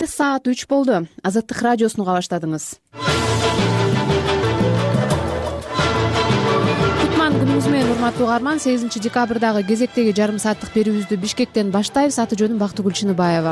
саат 3 болду. Азаттык радиосун уга баштадыңыз. Кутман күнүңүз менен урматтуу угарман. 8 декабрдагы кезектеги жарым сааттык берүүбүздү Бишкектен баштайбыз. Аты жөнүм Бактыгүл Чыныбаева.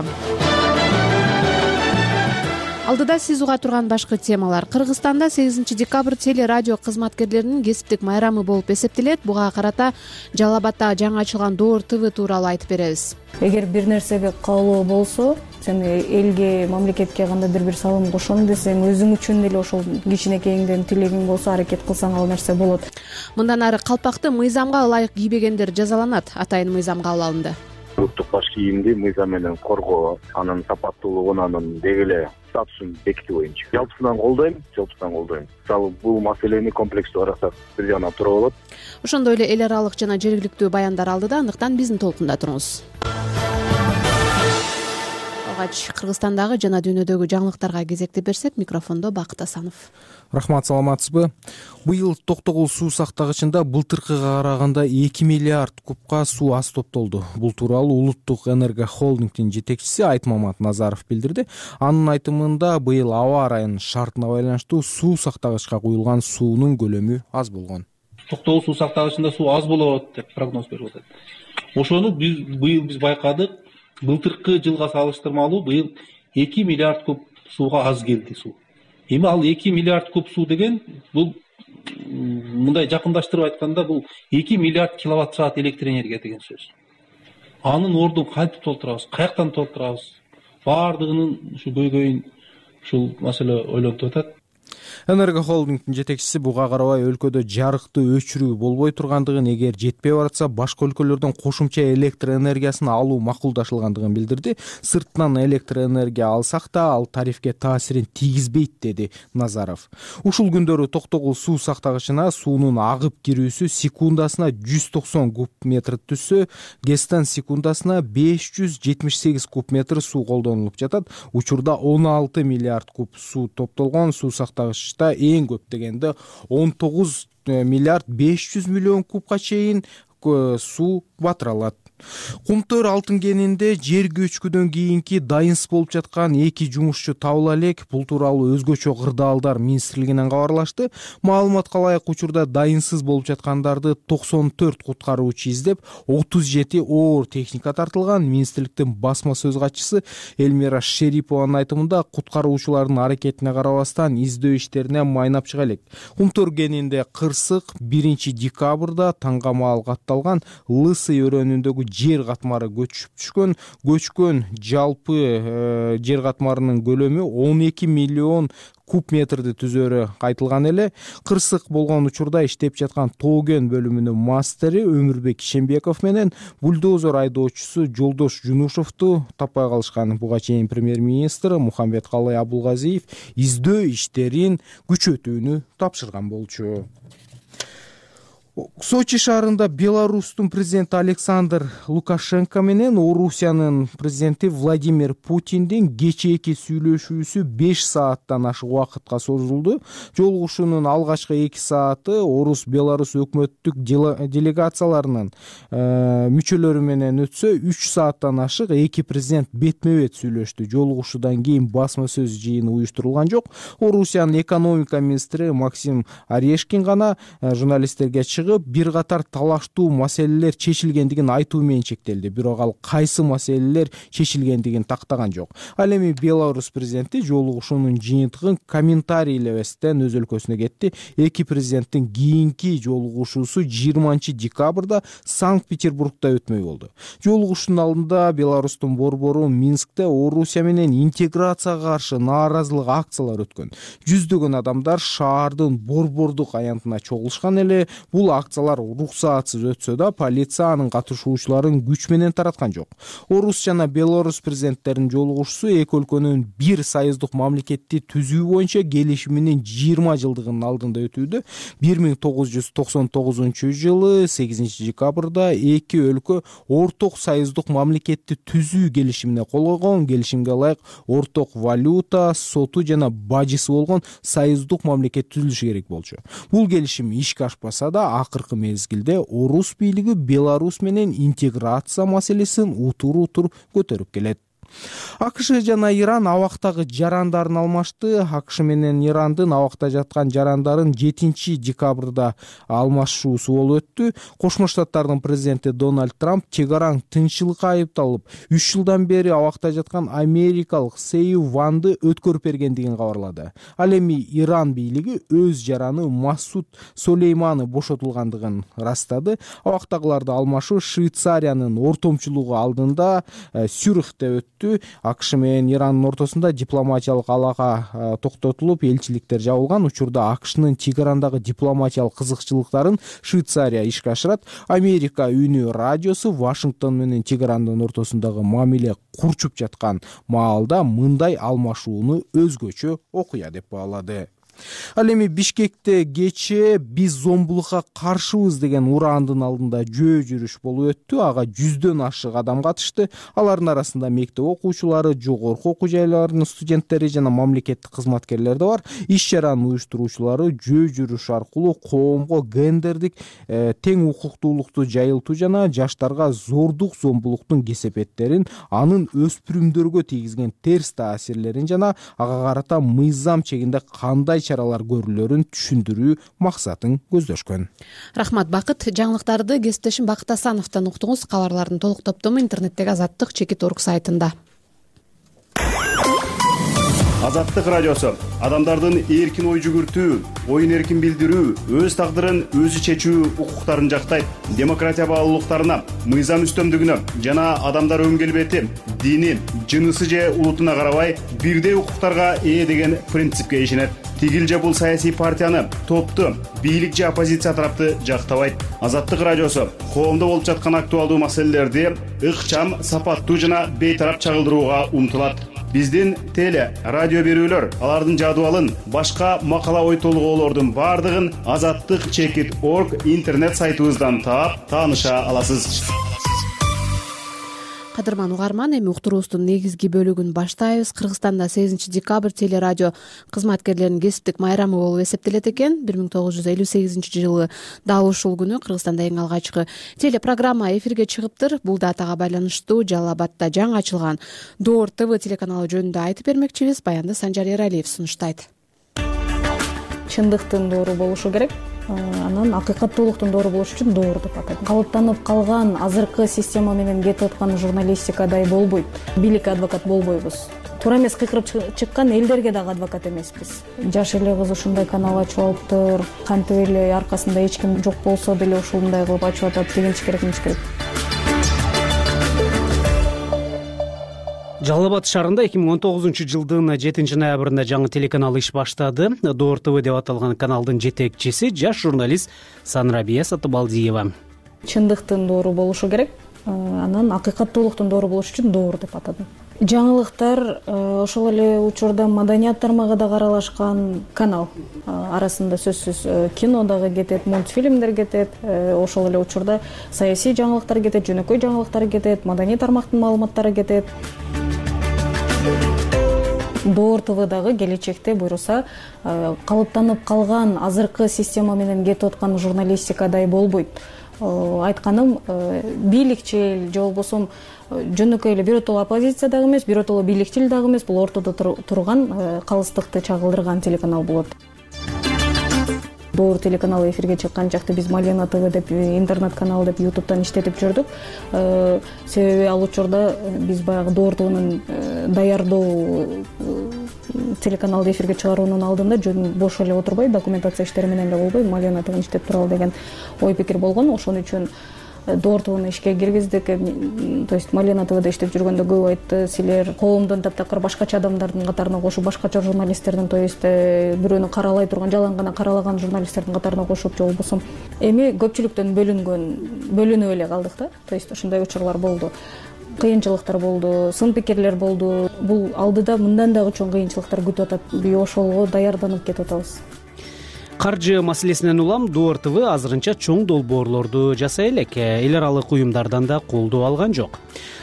Алдыда сиз уга турган башкы темалар. Кыргызстанда 8 декабрь телерадио кызматкерлеринин кесиптик майрамы болуп эсептелет. Буга карата Жалал Абадда жаңы ачылган Доор ТВ тууралуу айтып беребиз. Эгер бир нерсеге каалоо болсо, сен элге, мамлекетке кандайдыр бир салым кошом десең, өзүң үчүн деле ошол кичинекейиңден тилегиң болсо, аракет кылсаң ал нерсе болот. Мындан ары калпакты мыйзамга ылайык кийбегендер жазаланат. Атайын мыйзам кабыл алынды. Улуттук баш кийимди мыйзам менен коргоо, анын сапаттуулугун, анын деги эле статусун бекитүү боюнча жалпысынан колдойм. Мисалы бул маселени комплекстүү карасак бир жагынан туура болот. Ошондой эле эл аралык жана жергиликтүү баяндар алдыда, андыктан биздин толкунда туруңуз. Кыргызстандагы жана дүйнөдөгү жаңылыктарга кезекти берсек, микрофондо Бакыт Асанов. Рахмат, саламатсызбы? Быйыл Токтогул суу сактагычында былтыркыга караганда 2 миллиард кубка суу аз топтолду. Бул тууралуу Улуттук энерго холдингдин жетекчиси Айтмамат Назаров билдирди. Анын айтымында быйыл аба ырайынын шартына байланыштуу суу сактагычка куюлган суунун көлөмү аз болгон. Токтогул суу сактагычында суу аз болот деп прогноз берип атат. Ошону быйыл биз байкадык. Былтыркы жылга салыштырмалуу быйыл 2 миллиард куб сууга аз келди суу. Эми ал 2 миллиард куб суу деген бул мындай жакындаштырып айтканда бул 2 миллиард киловатт саат электр энергия деген сөз. Анын ордун кантип толтурабыз, каяктан толтурабыз? Бардыгынын ушу көйгөйүн ушул маселе ойлонтуп атат. Энерго холдингдин жетекчиси буга карабай өлкөдө жарыкты өчүрүү болбой тургандыгын, эгер жетпей баратса башка өлкөлөрдөн кошумча электр энергиясын алуу макулдашылгандыгын билдирди. Сыртынан электр энергия алсак да ал тарифке таасирин тийгизбейт, деди Назаров. Ушул күндөрү Токтогул суу сактагычына суунун агып кирүүсү секундасына 190 куб метр түссө, ГЭСтен секундасына 578 куб метр суу колдонулуп жатат. Учурда 16 миллиард куб суу топтолгон. Суу сактагычта эң көп дегенде 19 миллиард 500 миллион кубка чейин суу батыра алат. Кумтөр алтын кенинде жер көчкүдөн кийинки дайынсыз болуп жаткан 2 жумушчу табыла элек. Бул тууралуу өзгөчө кырдаалдар министрлигинен кабарлашты. Маалыматка ылайык, учурда дайынсыз болуп жаткандарды 94 куткаруучу издеп, 37 оор техника тартылган. Министрликтин басма сөз катчысы Эльмира Шерипованын айтымында, куткаруучулардын аракетине карабастан издөө иштерине майнап чыга элек. Кумтөр кенинде кырсык 1 декабрда таңга маал катталган Лысый өрөөнүндөгү жер катмары көчкөн жалпы жер катмарынын көлөмү 12 миллион куб метрди түзөрү айтылган эле. Кырсык болгон учурда иштеп жаткан Тоген бөлүмүнүн мастери Өмүрбек Ишембеков менен бульдозер айдоочусу Жолдош Жунушовду таппай калышкан. Буга чейин премьер-министр Мухамбеткалый Абулгазиев издөө иштерин күчөтүүнү тапшырган болчу. Сочи шаарында Беларустун президенти Александр Лукашенко менен Орусиянын президенти Владимир Путиндин кечээки сүйлөшүүсү 5 сааттан ашык убакытка созулду. Жолугушуунун алгачкы 2 сааты Орус-Беларус өкмөттүк делегацияларынын мүчөлөрү менен өтсө, 3 сааттан ашык эки президент бетме-бет сүйлөштү. Жолугушуудан кийин басма сөз жыйыны уюштурулган жок. Орусиянын экономика министри Максим Орешкин гана журналисттерге бир катар талаштуу маселелер чечилгендигин айтуу менен чектелди. Бирок ал кайсы маселелер чечилгендигин тактаган жок. Ал эми Беларусь президенти жолугушуунун жыйынтыгын комментарийлебестен өз өлкөсүнө кетти. Эки президенттин кийинки жолугушуусу 20 декабрда Санкт-Петербургда өтмөй болду. Жолугушуунун алдында Беларустун борбору Минскте Орусия менен интеграцияга каршы нааразылык акциялар өткөн. Жүздөгөн адамдар шаардын борбордук аянтына чогулушкан эле. Бул акциялар уруксаатсыз өтсө да, полиция анын катышуучуларын күч менен тараткан жок. Орус жана Беларусь президенттеринин жолугушуусу эки өлкөнүн бир союздук мамлекетти түзүү боюнча келишиминин 20 жылдыгынын алдында өтүүдө. 1999 жылы 8 декабрда эки өлкө орток союздук мамлекетти түзүү келишимине кол койгон. Келишимге ылайык орток валюта, соту жана бажысы болгон союздук мамлекет түзүлүшү керек болчу. Бул келишим ишке ашпаса да, акыркы мезгилде Орус бийлиги Беларусь менен интеграция маселесин утур көтөрүп келет. АКШ жана Иран абактагы жарандарын алмашты. АКШ менен Ирандын абакта жаткан жарандарын 7 декабрда алмашуусу болуп өттү. Кошмо Штаттардын президенти Дональд Трамп чек араң тынччылыкка айыпталып, 3 жылдан бери абакта жаткан америкалык Сею Ванды өткөрүп бергендигин кабарлады. Ал эми Иран бийлиги өз жараны Масуд Сулейманы бошотулгандыгын растады. Абактагыларды алмашуу Швейцариянын ортомчулугу алдында Цюрихте өттү. АКШ менен Ирандын ортосунда дипломатиялык алака токтотулуп, элчиликтер жабылган. Учурда АКШнын чек-арандагы дипломатиялык кызыкчылыктарын Швейцария ишке ашырат. Америка үнү радиосу Вашингтон менен чек-арандын ортосундагы мамиле курчуп жаткан маалда мындай алмашууну өзгөчө окуя деп баалады. Ал эми Бишкекте кечээ биз зомбулукка каршыбыз деген урандын алдында жөө жүрүш болуп өттү. Ага 100дөн ашык адам катышты. Алардын арасында мектеп окуучулары, жогорку окуу жайларынын студенттери жана мамлекеттик кызматкерлер да бар. Иш чаранын уюштуруучулары жөө жүрүш аркылуу коомго гендердик тең укуктуулукту жайылтуу жана жаштарга зордук зомбулуктун кесепеттерин, анын өспүрүмдөргө тийгизген терс таасирлерин жана ага карата мыйзам чегинде кандай чаралар көрүлөрүн түшүндүрүү максатын көздөшкөн. Рахмат Бакыт. Жаңылыктарды кесиптешим Бакыт Асановдон уктуңуз. Кабарлардын толук топтому интернеттеги Азаттык.org сайтында. Азаттык радиосу адамдардын эркин ой жүгүртүү, оюн эркин билдирүү, өз тагдырын өзү чечүү укуктарын жактайт. Демократия баалуулуктарына, мыйзам үстөмдүгүнө жана адамдар өн келбети, дини, жынысы же улутуна карабай бирдей укуктарга ээ деген принципке ишенет. Тигил же бул саясий партияны, топту, бийлик же оппозиция тарапты жактабайт. Азаттык радиосу коомдо болуп жаткан актуалдуу маселелерди ыкчам, сапаттуу жана бейтарап чагылдырууга умтулат. Биздин теле, радио берүүлөр, алардын жадыбалын, башка макала ой толгоолордун бардыгын Azattyk.org интернет сайтыбыздан таап, тааныша аласыз. Кадырман угарман, эми уктуруубуздун негизги бөлүгүн баштайбыз. Кыргызстанда 8 декабрь телерадио кызматкерлеринин кесиптик майрамы болуп эсептелет экен. 1958 жылы дал ушул күнү Кыргызстанда эң алгачкы телепрограмма эфирге чыгыптыр. Бул датага байланыштуу Жалал Абадта жаңы ачылган Доор ТВ телеканалы жөнүндө айтып бермекчибиз. Баянды Санжар Эралиев сунуштайт. Чындыктын доору болушу керек. Анан акыйкаттуулуктун доору болуш үчүн доор деп атайт. Калыптанып калган азыркы система менен кетип аткан журналистикадай болбойт. Бийликке адвокат болбойбуз. Туура эмес кыйкырып чыккан элдерге дагы адвокат эмеспиз. Жаш эле кыз ушундай канал ачып алыптыр. Кантип эле аркасында эч ким жок болсо деле ушундай кылып ачып атат дегенчи керек, эмес керек. Жалал Абад шаарында 2019 жылдын 7 ноябрында жаңы телеканал иш баштады. Доор ТВ деп аталган каналдын жетекчиси жаш журналист Санрабия Сатыбалдиева. Чындыктын доору болушу керек. Анан акыйкаттуулуктун доору болуш үчүн доор деп атадым. Жаңылыктар ошол эле учурда маданият тармагы да аралашкан канал. Арасында сөзсүз кино дагы кетет, мультфильмдер кетет. Ошол эле учурда саясий жаңылыктар кетет, жөнөкөй жаңылыктар кетет, маданий тармактын маалыматтары кетет. Доор ТВ дагы келечекте буйруса калыптанып калган азыркы система менен кетип аткан журналистикадай болбойт. Айтканым, бийликчил же болбосо жөнөкөй эле биротоло оппозиция дагы эмес, биротоло бийликчил дагы эмес, бул ортодо турган калыстыкты чагылдырган телеканал болот. Доор телеканалы эфирге чыккан жакты биз Малена ТВ деп, интернет канал деп YouTube'дан иштетип жүрдүк. Себеби ал учурда биз баягы Доор ТВнын даярдоо телеканалды эфирге чыгаруунун алдында жөн бош эле отурбай, документация иштери менен эле болбой, Малена ТВны иштеп туралы деген ой пикир болгон. Ошон үчүн Доор ТВны ишке киргиздик. То есть Малена ТВда иштеп жүргөндө көп айтты, силер коомдун таптакыр башкача адамдардын катарына кошуп, башкача журналисттердин, то есть бирөөнү каралай турган, жалаң гана каралаган журналисттердин катарына кошуп, же болбосо эми көпчүлүктөн бөлүнүп эле калдык да. То есть ушундай учурлар болду. Кыйынчылыктар болду, сын пикирлер болду. Бул алдыда мындан дагы чоң кыйынчылыктар күтүп атат. Биз ошолго даярданып кетип атабыз. Каржы маселесинен улам Доор ТВ азырынча чоң долбоорлорду жасай элек, эл аралык уюмдардан да колдоо алган жок.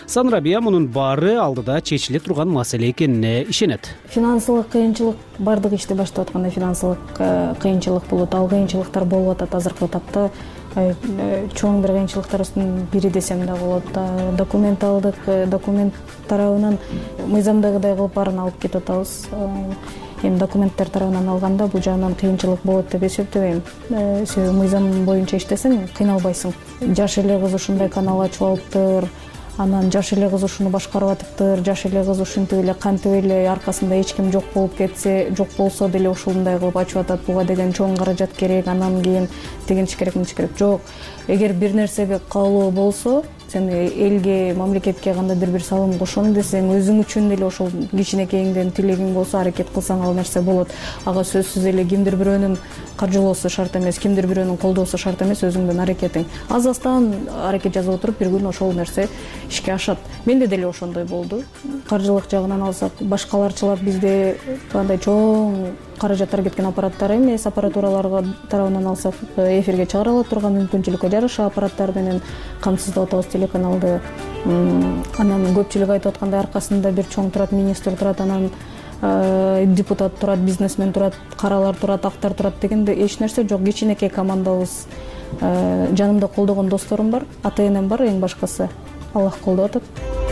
Санрабия мунун баары алдыда чечиле турган маселе экенине ишенет. Финансылык кыйынчылык бардык ишти баштап атканда финансылык кыйынчылык болот. Ал кыйынчылыктар болуп атат азыркы тапта. Чоң бир кыйынчылыктардын бири десем да болот. Документ алдык, документ тарабынан мыйзамдагыдай кылып баарын алып кетип атабыз. Эми документтер тарабынан алганда бул жагынан кыйынчылык болот деп эсептебейм. Себеби мыйзам боюнча иштесең кыйналбайсың. Жаш эле кыз ушундай канал ачып алыптыр, анан жаш эле кыз ушуну башкарып атыптыр, жаш эле кыз ушинтип эле кантип эле аркасында эч ким жок болуп кетсе, жок болсо деле ушундай кылып ачып атат. Буга деген чоң каражат керек, анан кийин тигинчи керек, мынчы керек. Жок. Эгер бир нерсеге каалоо болсо, сен элге, мамлекетке кандай бир салым кошом десең, өзүң үчүн деле ошол кичинекейиңден тилегиң болсо, аракет кылсаң ал нерсе болот. Ага сөзсүз эле кимдир бирөөнүн каржылоосу шарт эмес, кимдир бирөөнүн колдоосу шарт эмес, өзүңдүн аракетиң. Аз-аздан аракет жасап отуруп бир күн ошол нерсе ишке ашат. Менде деле ошондой болду. Каржылык жагынан алсак, башкаларчылап бизде кандай чоң каражаттар кеткен аппараттар эмес, аппаратураларга тарабынан алсак, эфирге чыгара ала турган мүмкүнчүлүккө жараша аппараттар менен камсыздап атабыз телеканалды. Анан көпчүлүк айтып аткандай аркасында бир чоң турат, министр турат, анан депутат турат, бизнесмен турат, каралар турат, актар турат дегенде эч нерсе жок. Кичинекей командабыз. Жанымда колдогон досторум бар, ата-энем бар, эң башкысы. Аллах колдоп атат.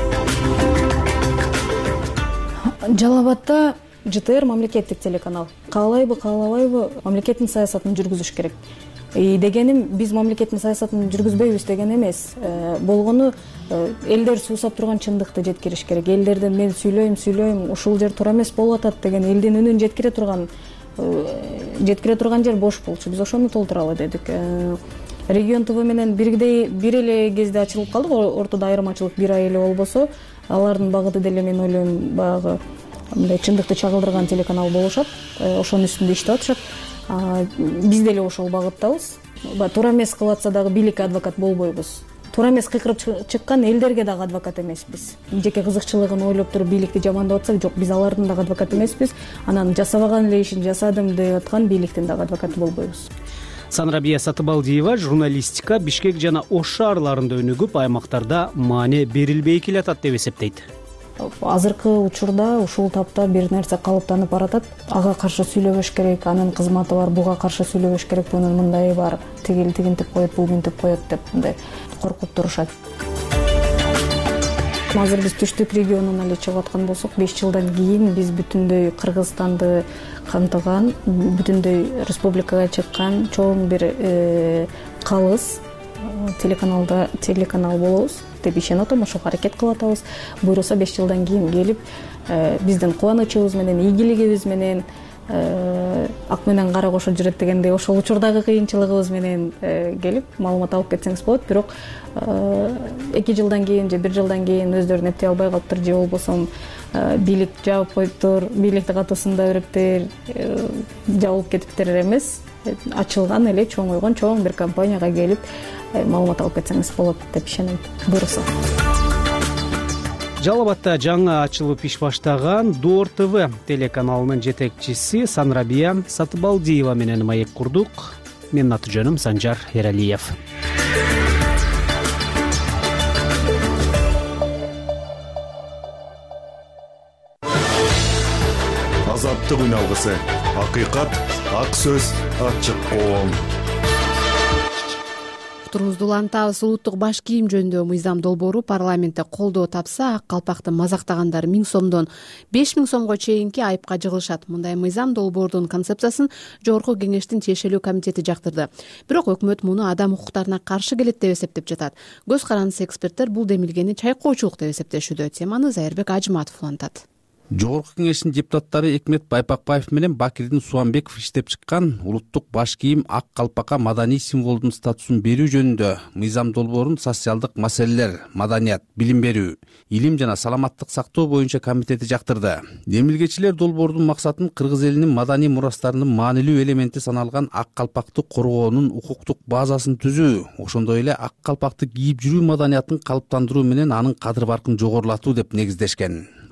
Жалал Абадта ЖТР мамлекеттик телеканал. Каалайбы, каалабайбы, мамлекеттин саясатын жүргүзүш керек. Дегеним, биз мамлекеттин саясатын жүргүзбөйбүз деген эмес. Болгону элдер суусап турган чындыкты жеткириш керек. Элдерден мен сүйлөйм, ушул жер туура эмес болуп атат деген элдин үнүн жеткире турган жер бош болчу. Биз ошону толтуралы дедик. Регион ТВ менен бир эле кезде ачылып калдык. Ортодо айырмачылык бир ай эле болбосо, алардын багыты деле мен ойлойм баягы мындай чындыкты чагылдырган телеканал болушат. Ошонун үстүндө иштеп атышат. Биз деле ошол багыттабыз. Туура эмес кылып атса дагы бийликке адвокат болбойбуз. Туура эмес кыйкырып чыккан элдерге дагы адвокат эмеспиз. Жеке кызыкчылыгын ойлоп туруп бийликти жамандап атсак, жок, биз алардын дагы адвокаты эмеспиз. Анан жасабаган эле ишин жасадым деп аткан бийликтин дагы адвокаты болбойбуз. Санрабия Сатыбалдиева журналистика Бишкек жана Ош шаарларында өнүгүп, аймактарда маани берилбей келатат деп эсептейт. Азыркы учурда ушул тапта бир нерсе калыптанып баратат. Ага каршы сүйлөбөш керек, анын кызматы бар, буга каршы сүйлөбөш керек, бунун мындай бар, тигинтип коет, бугинтип коет деп мындай коркуп турушат. Азыр биз түштүк регионуна эле чыгып аткан болсок, 5 жылдан кийин биз бүтүндөй Кыргызстанды камтыган, бүтүндөй республикага чыккан чоң бир калыс телеканал болобуз деп ишенип атам. Ошого аракет кылып атабыз. Буйруса 5 жылдан кийин келип, биздин кубанычыбыз менен, ийгилигибиз менен, ак менен кара кошо жүрөт дегендей ошол учурдагы кыйынчылыгыбыз менен келип маалымат алып кетсеңиз болот. Бирок 2 жылдан кийин же 1 жылдан кийин өздөрүн эптей албай калыптыр, же болбосо бийлик жаап коюптур, бийликти катысында өрөптөр жабылып кетиптир эмес. Ачылган эле чоң ойгон чоң бир компанияга келип маалымат алып кетсеңиз болот деп ишенем. Буйруса. Жалал Абадта жаңы ачылып иш баштаган Доор ТВ телеканалынын жетекчиси Санрабия Сатыбалдиева менен маек курдук. Менин аты жөнүм Санжар Эралиев. Азаттык үналгысы, акыйкат, ак сөз, ачык коом. Турубузду улантабыз. Улуттук баш кийим жөнүндө мыйзам долбоору парламентте колдоо тапса, ак калпакты мазактагандар 1000 сомдон 5000 сомго чейинки айыпка жыгылышат. Мындай мыйзам долбоордун концепциясын Жогорку кеңештин тиешелүү комитети жактырды. Бирок өкмөт муну адам укуктарына каршы келет деп эсептеп жатат. Көз карандысы эксперттер бул демилгени чайкоочулук деп эсептешүүдө. Теманы Зайырбек Ажыматов улантат. Жогорку кеңештин депутаттары Экмет Байпакбаев менен Бакирдин Суанбеков иштеп чыккан улуттук баш кийим ак калпакка маданий символдун статусун берүү жөнүндө мыйзам долбоорун социалдык маселелер, маданият, билим берүү, илим жана саламаттык сактоо боюнча комитети жактырды. Демилгечилер долбоордун максатын кыргыз элинин маданий мурастарынын маанилүү элементи саналган ак калпакты коргоонун укуктук базасын түзүү, ошондой эле ак калпакты кийип жүрүү маданиятын калыптандыруу менен анын кадыр баркын жогорулатуу деп негиздешкен.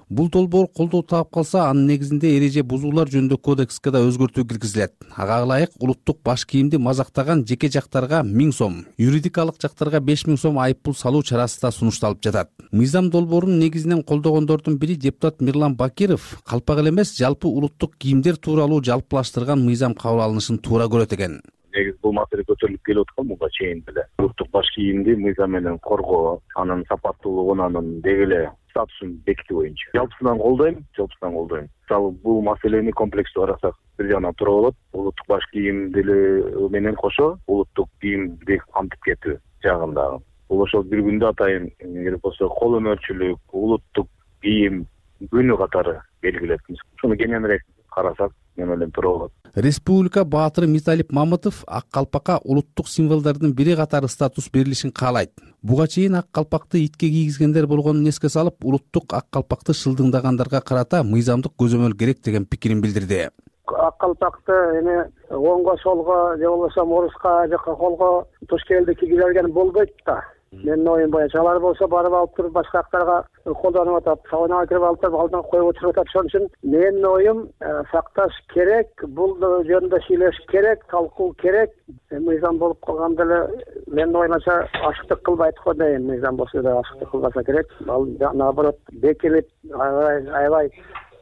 Бул долбоор колдоо таап калса, анын негизинде эреже бузуулар жөнүндө кодекске да өзгөртүү киргизилет. Ага ылайык улуттук баш кийимди мазактаган жеке жактарга 1000 сом, юридикалык жактарга 5000 сом айыппул салуу чарасы да сунушталып жатат. Мыйзам долбоорун негизинен колдогондордун бири депутат Мирлан Бакиров калпак эле эмес, жалпы улуттук кийимдер тууралуу жалпылаштырган мыйзам кабыл алынышын туура көрөт экен. Негизи бул маселе көтөрүлүп келип аткан муга чейин деле. Улуттук баш кийимди мыйзам менен коргоо, анын сапаттуулугун, анын деги эле статусун бекитүү боюнча жалпысынан колдойм. Мисалы бул маселени комплекстүү карасак, бир жагынан туура болот. Улуттук баш кийим деле менен кошо улуттук кийимди камтып кетүү жагындагы. Бул ошол бир күндө атайын керек болсо кол өнөрчүлүк, улуттук кийим күнү катары белгилетмиз. Шуну кененирээк карасак, мен ойлойм туура болот. Республика баатыры Миталип Мамытов ак калпакка улуттук символдордун бири катары статус берилишин каалайт. Буга чейин ак калпакты итке кийгизгендер болгонун эске салып, улуттук ак калпакты шылдыңдагандарга карата мыйзамдык көзөмөл керек деген пикирин билдирди. Ак калпакты эми оңго солго же болбосо муруска жака колго туш келди кийгизген болбойт да. Менин оюм боюнча алар болсо барып алып туруп башка актарга колдонуп атат, сабына кирип алып туруп алдын коюп отуруп атат. Ошон үчүн менин оюм сакташ керек, бул жөнүндө сүйлөшүш керек, талкуу керек. Мыйзам болуп калганда эле менин оюмча ашыктык кылбайт го дейм. Мыйзам болсо да ашыктык кылбаса керек. Ал наоборот бекилип, аябай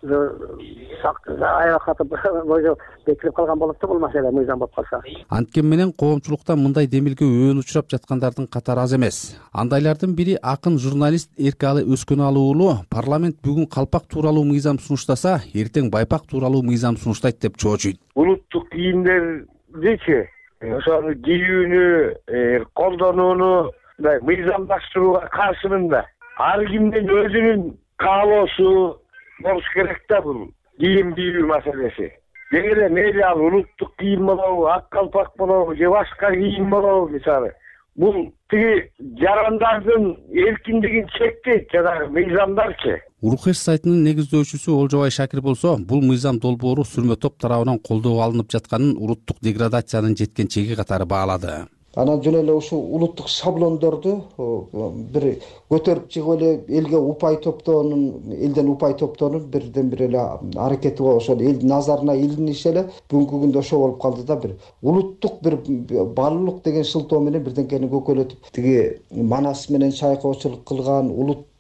аябакатып бекилип калган болот да бул маселе мыйзам болуп калса. Анткени менен коомчулукта мындай демилге өөн учурап жаткандардын катары аз эмес. Андайлардын бири акын журналист Эркалы Өскөналы уулу парламент бүгүн калпак тууралуу мыйзам сунуштаса, эртең байпак тууралуу мыйзам сунуштайт деп чоочуйт. Улуттук кийимдердичи ошону кийүүнү, колдонууну мыйзамдаштырууга каршымын да. Ар кимдин өзүнүн каалоосу болуш керек да бул кийим кийүү маселеси. Деги эле мейли ал улуттук кийим болобу, ак калпак болобу, же башка кийим болобу, мисалы. Бул тиги жарандардын эркиндигин чектейт жана мыйзамдарчы. Урухеш сайтынын негиздөөчүсү Олжобай Шакир болсо, бул мыйзам долбоору сүрмө топ тарабынан колдоо алынып жатканын улуттук деградациянын жеткен чеги катары баалады. Анан жөн эле ушул улуттук шаблондорду бир көтөрүп чыгып эле элге упай топтоонун, элден упай топтоонун бирден бир эле аракети болуп, ошол эл назарына илиниш эле бүгүнкү күндө ошо болуп калды да. Бир улуттук бир баалуулук деген шылтоо менен бирденкени көкөлөтүп, тиги Манас менен чайкоочулук кылган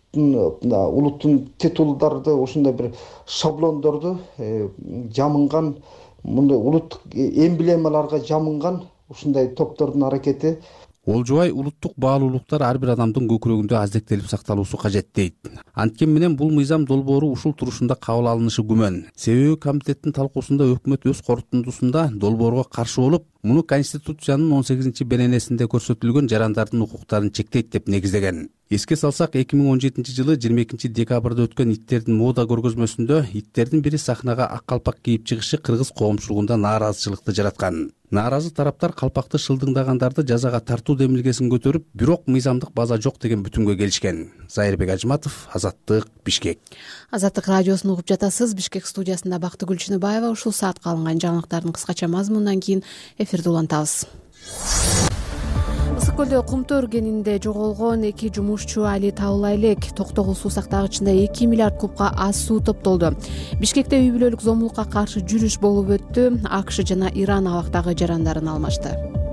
улуттун титулдарды, ушундай бир шаблондорду жамынган, мындай улуттук эмблемаларга жамынган ушундай топтордун аракети. Олжобай улуттук баалуулуктар ар бир адамдын көкүрөгүндө аздектелип сакталуусу кажет дейт. Анткени менен бул мыйзам долбоору ушул турушунда кабыл алынышы күмөн. Себеби комитеттин талкуусунда өкмөт өз корутундусунда долбоорго каршы болуп, муну Конституциянын 18-беренесинде көрсөтүлгөн жарандардын укуктарын чектейт деп негиздеген. Эске салсак, 2017-жылы 22-декабрда өткөн иттердин мода көргөзмөсүндө иттердин бири сахнага ак калпак кийип чыгышы кыргыз коомчулугунда нааразычылыкты жараткан. Нааразы тараптар калпакты шылдыңдагандарды жазага тартуу демилгесин көтөрүп, бирок мыйзамдык база жок деген бүтүмгө келишкен. Зайырбек Ажматов, Азаттык, Бишкек. Азаттык радиосун угуп жатасыз. Бишкек студиясында Бактыгүл Чыныбаева. Ушул саатка алынган жаңылыктардын кыскача мазмунунан кийин эфирди улантабыз. Ысык көлдө Кумтөр кенинде жоголгон 2 жумушчу али табыла элек. Токтогул суу сактагычында 2 миллиард кубка аз суу топтолду. Бишкекте үй бүлөлүк зомбулукка каршы жүрүш болуп өттү. АКШ жана Иран абактагы жарандарын алмашты.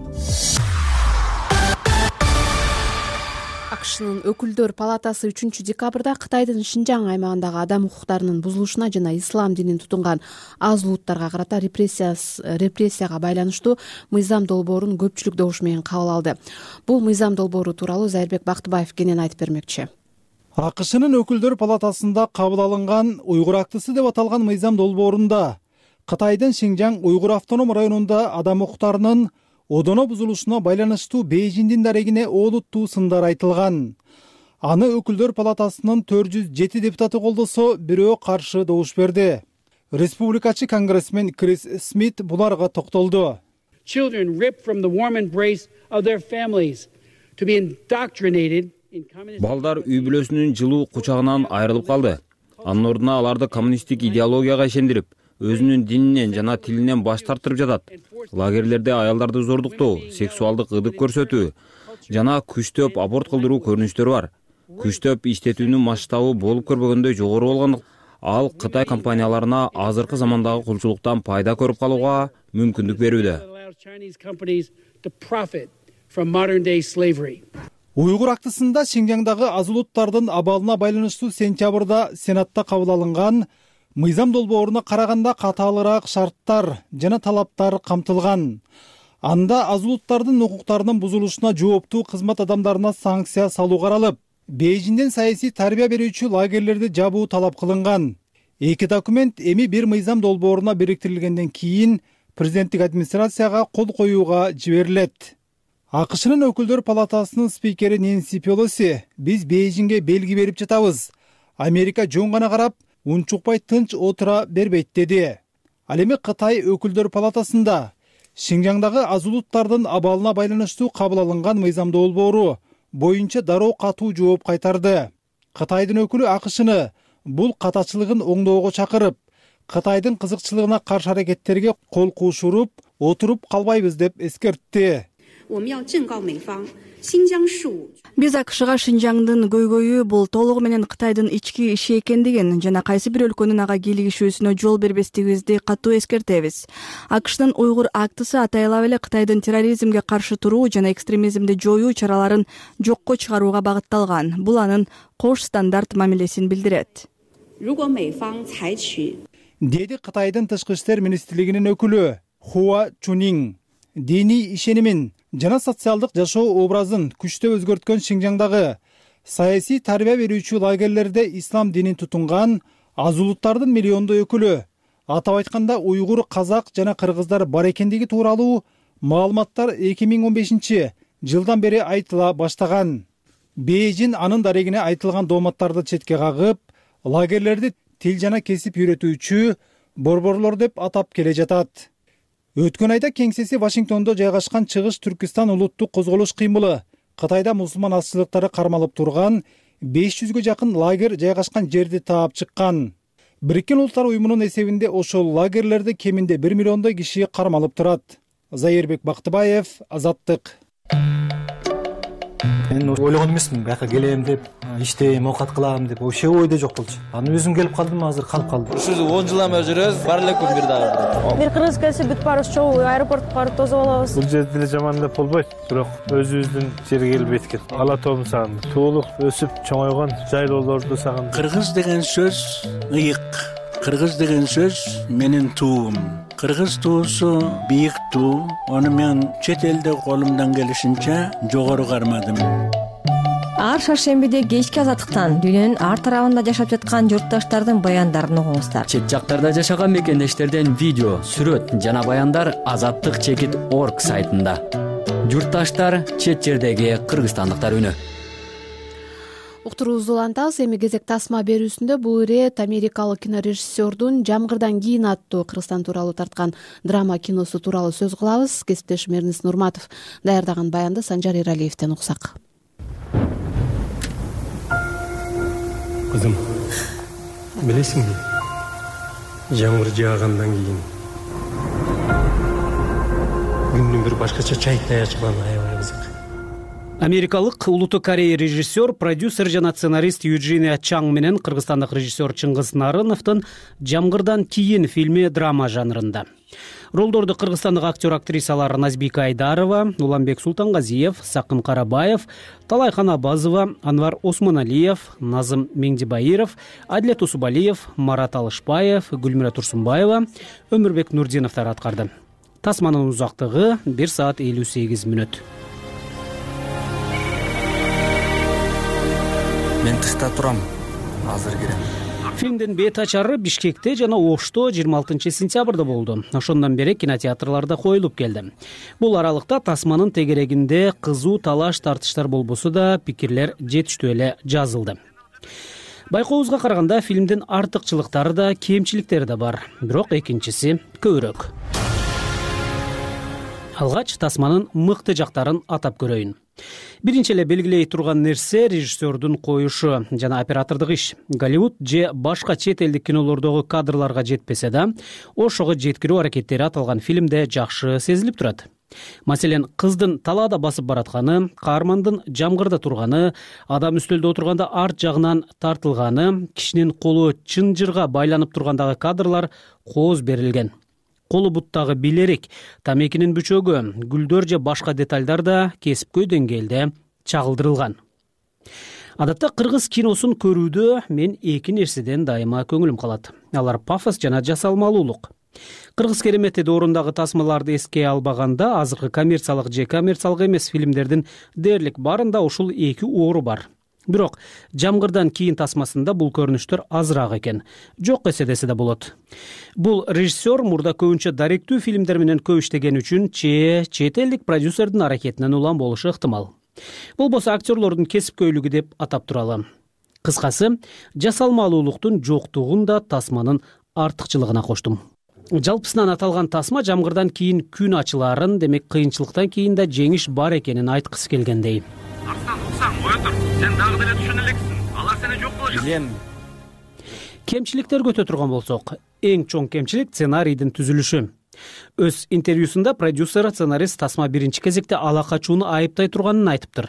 АКШнын өкүлдөр палатасы 3-декабрда Кытайдын Шинжаң аймагындагы адам укуктарынын бузулушуна жана ислам динин тутунган аз улуттарга карата репрессияга байланыштуу мыйзам долбоорун көпчүлүк добуш менен кабыл алды. Бул мыйзам долбоору тууралуу Зайырбек Бактыбаев кенен айтып бермекчи. АКШнын өкүлдөр палатасында кабыл алынган уйгур актысы деп аталган мыйзам долбоорунда Кытайдын Шинжаң уйгур автоном районунда адам укуктарынын одоно бузулушуна байланыштуу Бейжиңдин дарегине олуттуу сындар айтылган. Аны өкүлдөр палатасынын 407 депутаты колдосо, бирөө каршы добуш берди. Республикачы конгрессмен Крис Смит буларга токтолду. Балдар үй бүлөсүнүн жылуу кучагынан айрылып калды. Анын ордуна аларды коммунисттик идеологияга ишендирип, өзүнүн дининен жана тилинен баш тартырып жатат. Лагерлерде аялдарды зордуктоо, сексуалдык ыдык көрсөтүү жана күчтөп аборт кылдыруу көрүнүштөрү бар. Күчтөп иштетүүнүн масштабы болуп көрбөгөндөй жогору болгондуктан ал Кытай компанияларына азыркы замандагы кулчулуктан пайда көрүп калууга мүмкүндүк берүүдө. Уйгур актысында Шинжаңдагы аз улуттардын абалына байланыштуу сентябрда Сенатта кабыл алынган мыйзам долбооруна караганда катаалыраак шарттар жана талаптар камтылган. Анда аз улуттардын укуктарынын бузулушуна жооптуу кызмат адамдарына санкция салуу каралып, Бейжиңден саясий тарбия берүүчү лагерлерди жабуу талап кылынган. Эки документ эми бир мыйзам долбооруна бириктирилгенден кийин президенттик администрацияга кол коюуга жиберилет. АКШнын өкүлдөр палатасынын спикери Нэнси Пелоси: "Биз Бейжиңге белги берип жатабыз. Америка жөн гана карап, унчукпай тынч отура бербейт" деди. Ал эми Кытай өкүлдөр палатасында Шинжаңдагы аз улуттардын абалына байланыштуу кабыл алынган мыйзам долбоору боюнча дароо катуу жооп кайтарды. Кытайдын өкүлү АКШны бул катачылыгын оңдоого чакырып, Кытайдын кызыкчылыгына каршы аракеттерге кол куушуруп, отуруп калбайбыз деп эскертти. Биз АКШга Шинжаңдын көйгөйү бул толугу менен Кытайдын ички иши экендигин жана кайсы бир өлкөнүн ага кийлигишүүсүнө жол бербестигибизди катуу эскертебиз. АКШнын Уйгур актысы атайлап эле Кытайдын терроризмге каршы туруу жана экстремизмди жоюу чараларын жокко чыгарууга багытталган. Бул анын кош стандарт мамилесин билдирет. Деди Кытайдын тышкы иштер министрлигинин өкүлү Хуа Чунинг. Диний ишенимин жана социалдык жашоо образын күчтөп өзгөрткөн Шинжаңдагы саясий тарбия берүүчү лагерлерде ислам динин тутунган аз улуттардын миллиондой өкүлү, атап айтканда уйгур, казак жана кыргыздар бар экендиги тууралуу маалыматтар 2015 жылдан бери айтыла баштаган. Бейжиң анын дарегине айтылган дооматтарды четке кагып, лагерлерди тил жана кесип үйрөтүүчү борборлор деп атап келе жатат. Өткөн айда кеңсеси Вашингтондо жайгашкан Чыгыш Түркистан улуттук козголуш кыймылы Кытайда мусулман азчылыктары кармалып турган 500ге жакын лагер жайгашкан жерди таап чыккан. Бириккен Улуттар уюмунун эсебинде ошол лагерлерде кеминде 1 миллиондой киши кармалып турат. Зайырбек Бактыбаев, Азаттык. Мен ойлогон эмесмин, бияка келем деп, иштейм, оокат кылам деп, вообще ойдо жок болчу. Аны өзүм келип калдым, азыр калып калдым. Ушул 10 жылдан бери жүрөбүз, бар эле күн бир дагы. Бир кыргыз келсе бүт барыбыз чогуу аэропортко барып тосуп алабыз. Бул жерде эле жаман деп болбойт, бирок өзүбүздүн жерге келип эткен. Ала тоом сагын, туулуп, өсүп, чоңойгон жайлоолорду сагын. Кыргыз деген сөз ыйык. Кыргыз деген сөз менин туум. Кыргыз туусу бийик туу. Аны мен чет элде колумдан келишинче жогору кармадым. Ар шаршембиде кечки азаттыктан дүйнөнүн ар тарабында жашап жаткан журтташтардын баяндарын угуңуздар. Чет жактарда жашаган мекендештерден видео, сүрөт жана баяндар azattik.org сайтында. Журтташтар, чет жердеги кыргызстандыктар үнү. Уктуруубузду улантабыз. Эми кезек тасма берүүсүндө бул ирет америкалык кинорежиссердун Жамгырдан кийин аттуу Кыргызстан тууралуу тарткан драма киносу тууралуу сөз кылабыз. Кесиптешим Эрнис Нурматов даярдаган баянды Санжар Эралиевден уксак. Кызым, билесиңби, жамгыр жаагандан кийин күндүн бир башкача чайтай ачкан аябай кызык. Америкалык улуттук Корея режиссер, продюсер жана сценарист Юджиния Чанг менен кыргызстандык режиссер Чыңгыз Нарыновдун Жамгырдан кийин фильми драма жанрында. Ролдорду кыргызстандык актер-актрисалар Назбика Айдарова, Уланбек Султангазиев, Сакым Карабаев, Талайхан Абазова, Анвар Осмоналиев, Назым Меңдибайыров, Адлет Усубалиев, Марат Алышбаев, Гүлмира Турсунбаева, Өмүрбек Нурдиновдор аткарды. Тасманын узактыгы 1 саат 58 мүнөт. Мен тышта турам, азыр кирем. Фильмдин бет ачары Бишкекте жана Ошто 26 сентябрда болду. Ошондон бери кинотеатрларда коюлуп келди. Бул аралыкта тасманын тегерегинде кызуу талаш тартыштар болбосо да пикирлер жетиштүү эле жазылды. Байкообузга караганда фильмдин артыкчылыктары да, кемчиликтери да бар, бирок экинчиси көбүрөөк. Алгач тасманын мыкты жактарын атап көрөйүн. Биринчи эле белгилей турган нерсе режиссердун коюшу жана оператордук иш. Голливуд же башка чет элдик кинолордогу кадрларга жетпесе да, ошого жеткирүү аракеттери аталган фильмде жакшы сезилип турат. Маселен, кыздын талаада басып баратканы, каармандын жамгырда турганы, адам үстөлдө отурганда арт жагынан тартылганы, кишинин колу чынжырга байланып тургандагы кадрлар кооз берилген. Колу буттагы билерик, тамекинин бүчөгү, гүлдөр же башка детальдар да кесипкөй деңгээлде чагылдырылган. Адатта кыргыз киносун көрүүдө мен эки нерседен дайыма көңүлүм калат. Алар пафос жана жасалмалуулук. Кыргыз керемети доорундагы тасмаларды эске албаганда, азыркы коммерциялык же коммерциялык эмес фильмдердин дээрлик барында ушул эки оору бар. Бирок жамгырдан кийин тасмасында бул көрүнүштөр азыраак экен. Жок десе да болот. Бул режиссер мурда көбүнчө даректүү фильмдер менен көп иштеген үчүн чет элдик продюсердин аракетинен улам болушу ыктымал. Бул болсо актерлордун кесипкөйлүгү деп атап туралы. Кыскасы, жасалмалуулуктун жоктугун да тасманын артыкчылыгына коштум. Жалпысынан аталган тасма жамгырдан кийин күн ачыларын, демек кыйынчылыктан кийин да жеңиш бар экенин айткысы келгендей. Арслан, уксаң, ой отур. Сен дагы деле түшүнө элексиң. Алар сени жок кылышат. Билем. Кемчиликтерге өтө турган болсок, эң чоң кемчилик сценарийдин түзүлүшү. Өз интервьюсунда продюсер, сценарист тасма биринчи кезекте ала качууну айыптай турганын айтыптыр.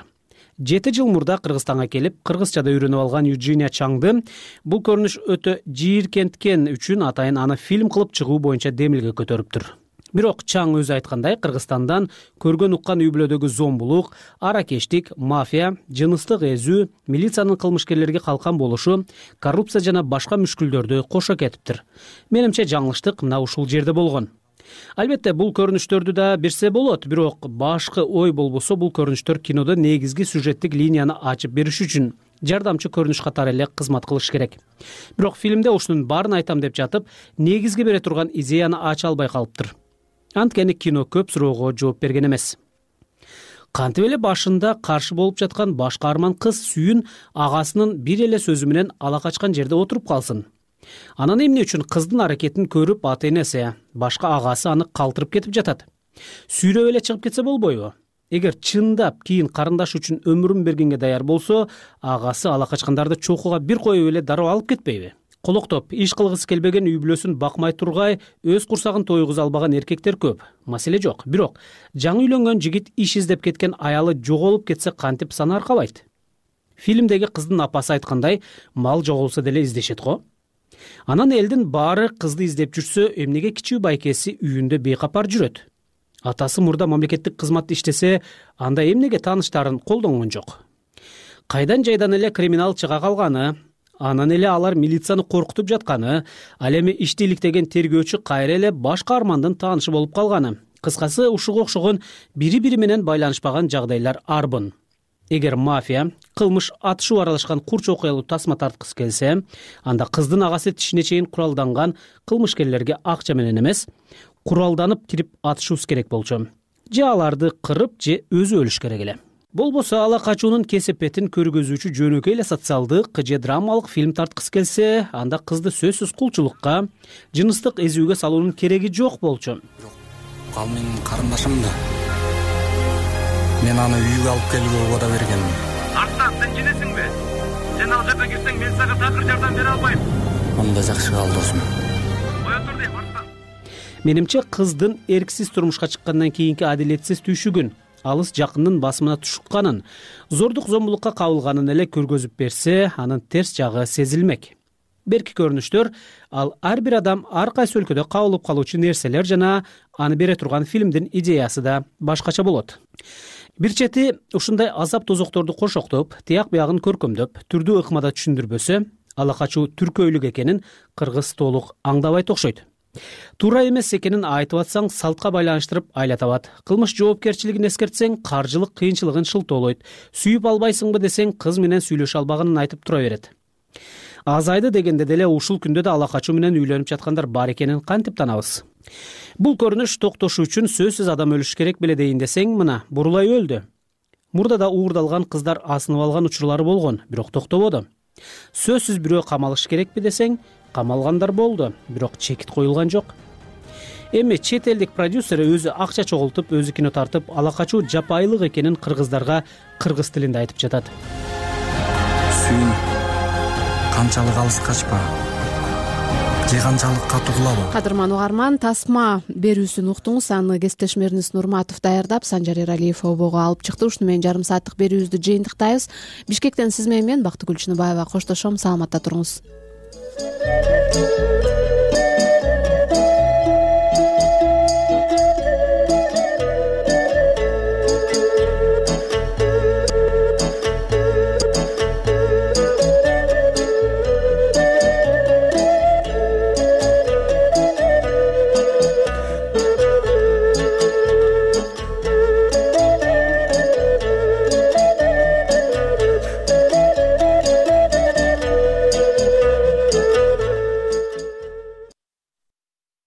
7 жыл мурда Кыргызстанга келип, кыргызчада үйрөнүп алган Юджиния Чаңды бул көрүнүш өтө жийиркенткен үчүн атайын аны фильм кылып чыгуу боюнча демилге көтөрүптүр. Бирок Чаң өзү айткандай, Кыргызстандан көргөн уккан үй бүлөдөгү зомбулук, аракештик, мафия, жыныстык эзүү, милициянын кылмышкерлерге калкан болушу, коррупция жана башка мүшкүлдөрдү кошо кетиптир. Менимче жаңылыштык мына ушул жерде болгон. Албетте, бул көрүнүштөрдү да берсе болот, бирок башкы ой болбосо бул көрүнүштөр кинодо негизги сюжеттик линияны ачып бериш үчүн жардамчы көрүнүш катары эле кызмат кылыш керек. Бирок фильмде ушунун баарын айтам деп жатып, негизги бере турган идеяны ача албай калыптыр. Анткени кино көп суроого жооп берген эмес. Кантип эле башында каршы болуп жаткан баш каарман кыз сүйүн агасынын бир эле сөзү менен ала качкан жерде отуруп калсын? Анан эмне үчүн кыздын аракетин көрүп ата-энеси, башка агасы аны калтырып кетип жатат? Сүйрөп эле чыгып кетсе болбойбу? Эгер чындап кийин карындаш үчүн өмүрүн бергенге даяр болсо, агасы ала качкандарды чокуга бир коюп эле дароо алып кетпейби? Колоктоп, иш кылгысы келбеген үй бүлөсүн бакмай тургай, өз курсагын тойгуза албаган эркектер көп. Маселе жок. Бирок жаңы үйлөнгөн жигит иш издеп кеткен аялы жоголуп кетсе кантип саны аркабайт? Фильмдеги кыздын апасы айткандай, мал жоголсо деле издешет го. Анан элдин баары кызды издеп жүрсө, эмнеге кичүү байкеси үйүндө бейкапар жүрөт? Атасы мурда мамлекеттик кызматта иштесе, анда эмнеге тааныштарын колдонгон жок? Кайдан жайдан эле криминал чыга калганы, анан эле алар милицияны коркутуп жатканы, ал эми ишти иликтеген тергөөчү кайра эле баш каармандын таанышы болуп калганы. Кыскасы, ушуга окшогон бири-бири менен байланышпаган жагдайлар арбын. Эгер мафия, кылмыш атышуу аралашкан курч окуялуу тасма тарткысы келсе, анда кыздын агасы тишине чейин куралданган кылмышкерлерге акча менен эмес, куралданып кирип атышуусу керек болчу. Же аларды кырып, же өзү өлүш керек эле. Болбосо ала качуунун кесепетин көргөзүүчү жөнөкөй эле социалдык же драмалык фильм тарткысы келсе, анда кызды сөзсүз кулчулукка, жыныстык эзүүгө салуунун кереги жок болчу. Ал менин карындашым да. Мен аны үйгө алып келүүгө убада бергенмин. Арслан, сен жинесиңби? Сен ал жака кирсең, мен сага такыр жардам бере албайм. Анда жакшы кал досум. Кое тур дейм, Арслан. Менимче кыздын эрксиз турмушка чыккандан кийинки адилетсиз түйшүгүн, алыс жакындын басымына тушукканын, зордук зомбулукка кабылганын эле көргөзүп берсе, анын терс жагы сезилмек. Берки көрүнүштөр ал ар бир адам ар кайсы өлкөдө кабылып калуучу нерселер жана аны бере турган фильмдин идеясы да башкача болот. Бир чети ушундай азап тозокторду кошоктоп, тияк биягын көркөмдөп, түрдүү ыкмада түшүндүрбөсө, ала качуу түркөйлүк экенин кыргыз толук аңдабайт окшойт. Туура эмес экенин айтып атсаң, салтка байланыштырып айлатабат. Кылмыш жоопкерчилигин эскертсең, каржылык кыйынчылыгын шылтоолойт. Сүйүп албайсыңбы десең, кыз менен сүйлөшө албаганын айтып тура берет. Азайды дегенде деле ушул күндө да ала качуу менен үйлөнүп жаткандар бар экенин кантип танабыз? Бул көрүнүш токтошу үчүн сөзсүз адам өлүш керек беле дейин десең, мына Бурулай өлдү. Мурда да уурдалган кыздар асынып алган учурлары болгон, бирок токтободу. Сөзсүз бирөө камалыш керекпи десең, камалгандар болду, бирок чекит коюлган жок. Эми чет элдик продюсер өзү акча чогултуп, өзү кино тартып, ала качуу жапайылык экенин кыргыздарга кыргыз тилинде айтып жатат. Сүйүн, канчалык алыс качпа. же канчалык катуу кулабы. Кадырман угарман, тасма берүүсүн уктуңуз. Аны кесиптешим Эрнис Нурматов даярдап, Санжар Эралиев обого алып чыкты. Ушуну менен жарым сааттык берүүбүздү жыйынтыктайбыз. Бишкектен сиз менен мен Бактыгүл Чыныбаева коштошом. Саламатта туруңуз.